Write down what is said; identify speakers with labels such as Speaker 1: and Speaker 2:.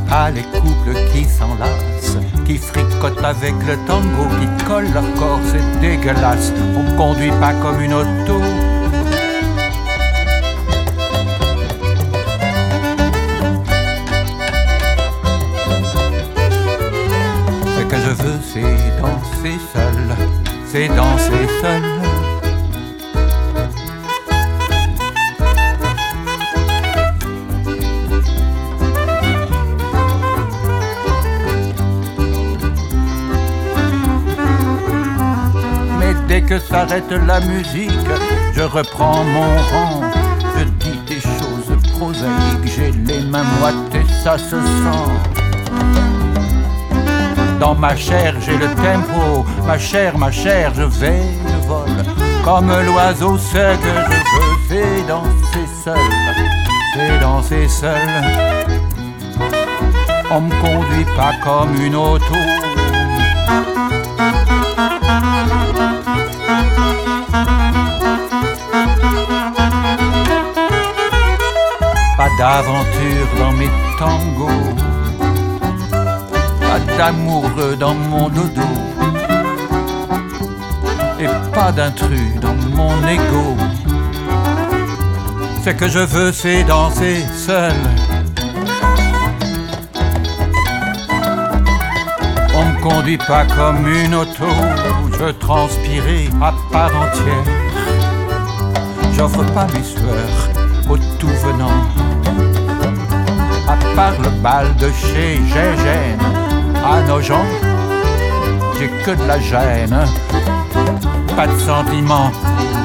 Speaker 1: pas les couples qui s'enlacent, qui fricotent avec le tango, qui collent leur corps, c'est dégueulasse. On me conduit pas comme une auto. Ce que je veux, c'est danser seul, c'est danser seul. Dès que s'arrête la musique, je reprends mon rang. Je dis des choses prosaïques, j'ai les mains moites et ça se sent. Dans ma chair, j'ai le tempo, ma chair, je vais, je vole. Comme l'oiseau, ce que je veux, c'est danser seul, c'est danser seul. On me conduit pas comme une auto. Pas d'aventure dans mes tangos, pas d'amoureux dans mon dodo, et pas d'intrus dans mon ego. Ce que je veux, c'est danser seul. On me conduit pas comme une auto, je transpirais à part entière. J'offre pas mes sueurs au tout venant. À part le bal de chez Gégène, à Nogent, j'ai que de la gêne. Pas de sentiment,